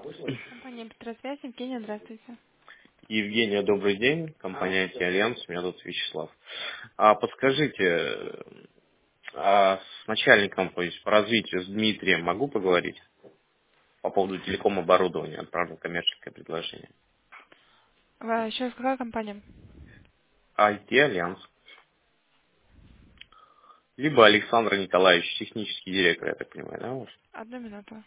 Компания Петросвязь, Евгения, здравствуйте. Евгения, добрый день. Компания IT-Альянс, меня зовут Вячеслав. Подскажите, с начальником, то есть по развитию, с Дмитрием могу поговорить по поводу телеком-оборудования, отправлю коммерческое предложение. Еще раз какая компания? IT-Альянс. Либо Александр Николаевич, технический директор, я так понимаю, да? Может? Одну минуту.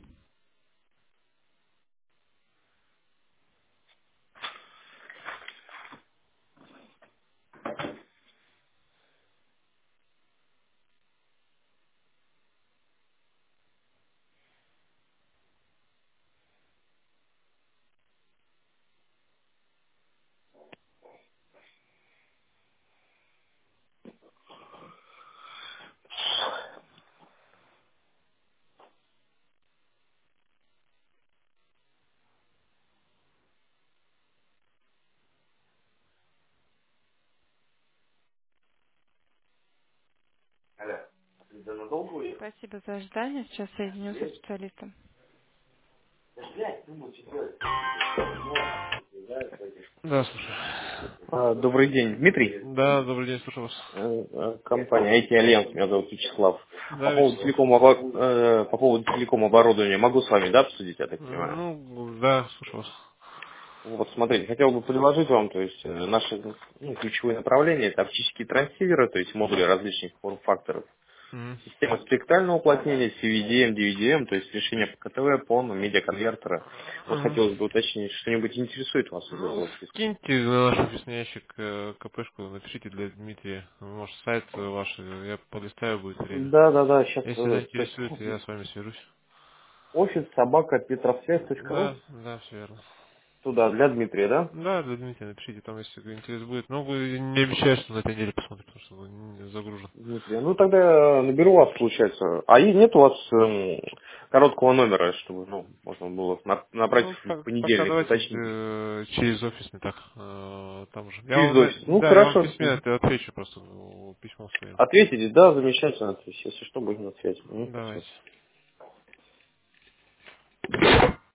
Алло, это надолго уехал? Спасибо за ожидание. Сейчас соединю со специалистом. Да, слушай. Добрый день, Дмитрий. Да, добрый день, слушаю вас. Компания IT-Альянс, меня зовут Вячеслав. По Да, поводу Вячеслав. телеком-оборудования могу с вами, да, обсудить, я так понимаю? Ну, да, слушаю вас. Вот смотрите, хотел бы предложить вам, то есть наши ключевые направления, это оптические трансиверы, то есть модули различных форм-факторов, Мгм. система спектрального уплотнения, CVDM, DVDM, то есть решение по КТВ, ПОН, медиаконвертера. Вот Мгм. хотелось бы уточнить, что-нибудь интересует вас из Ну, этого списка? скиньте на наш офисный ящик КПшку, напишите для Дмитрия. Может, сайт ваш, я полистаю, будет время. Да, сейчас, Если то есть заинтересует, я с вами свяжусь. офис собака петровсвязь.ру, Да, да, все верно. туда, для Дмитрия, да? Да, да, Дмитрий, напишите, там, если интерес будет. Но вы не обещаю, что на этой неделе посмотрим, потому что он не загружен. Дмитрий, ну тогда я наберу вас, получается. А и нет у вас короткого номера, чтобы, можно было набрать Ну, в пока понедельник, давайте уточнить. через офис не так, там же. Через офис. Ну, Да, я вам в хорошо. письме отвечу просто письмом своим. Ответите, да, замечательно. То есть, если что, будем на связи. Спасибо. Давайте.